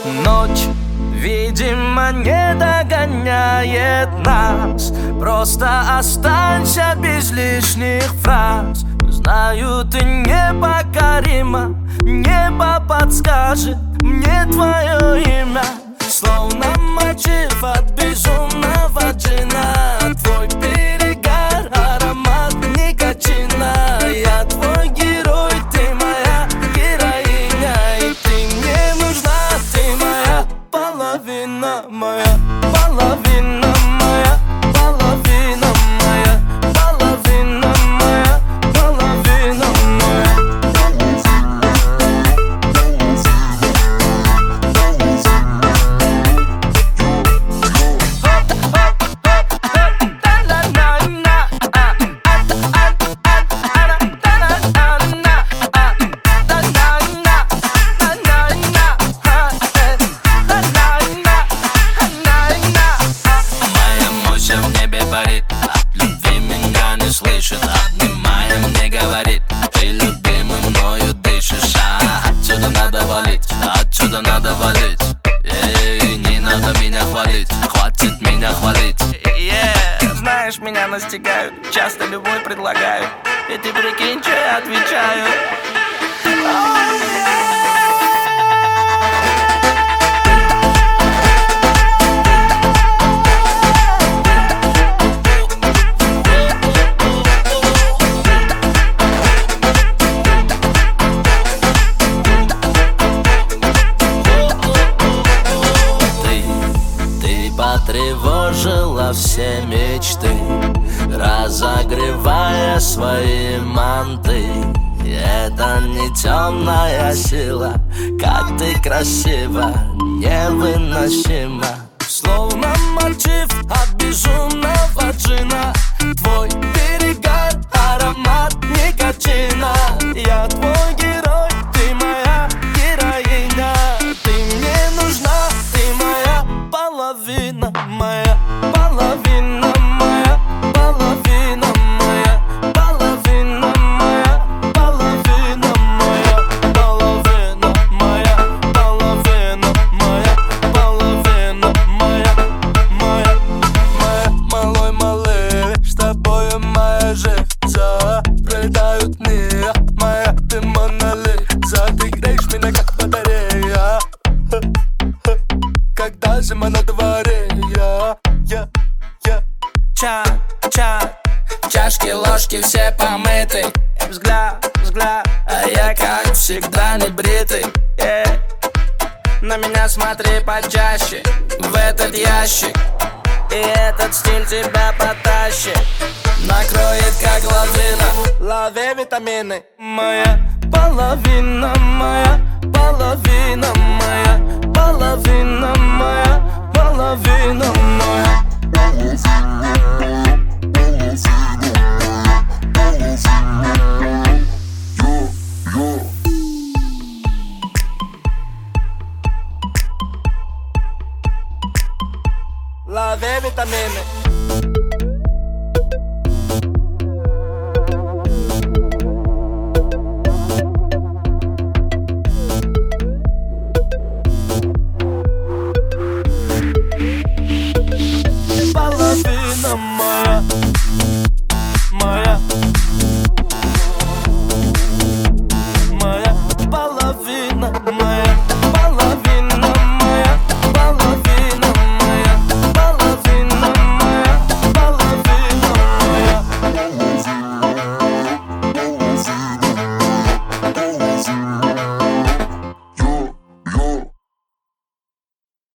Ночь, видимо, не догоняет нас. Просто останься без лишних фраз. Знаю, ты непокорима. Небо подскажет мне твое имя. Словно мотив от безумного джина. Твой перегар, аромат никотина. Я твой герой, ты моя героиня. И ты мне нужна, ты моя половина, моя половина, моя половина, моя половина, моя половина, моя. От любви меня не слышит, обнимая мне говорит: ты любимый мною дышишь. Отсюда надо валить, отсюда надо валить. Не надо меня хвалить, хватит меня хвалить. Знаешь, меня настигают, часто любовь предлагают. И ты прикинь, что я отвечаю. Потревожила все мечты, разогревая свои манты. Это не темная сила, как ты красива, невыносима. Словно мотив от безумного джина. Твой перегар, аромат никотина. Я твой герой, ты моя героиня. Ты мне нужна, ты моя половина, моя половина, моя половина, моя половина, моя половина, моя половина, моя половина, моя половина, моя малой малый, с тобою моя жизнь. Пролетают дни, моя ты монолит. Ты греешь меня как батарея, когда зима на дворе. Чашки, ложки все помыты. Взгляд, а я как всегда не бритый. На меня смотри почаще, в этот ящик. И этот стиль тебя потащит, накроет как лавина. Лови витамины. Моя половина, моя половина, моя половина, моя половина, моя. Лови витамины.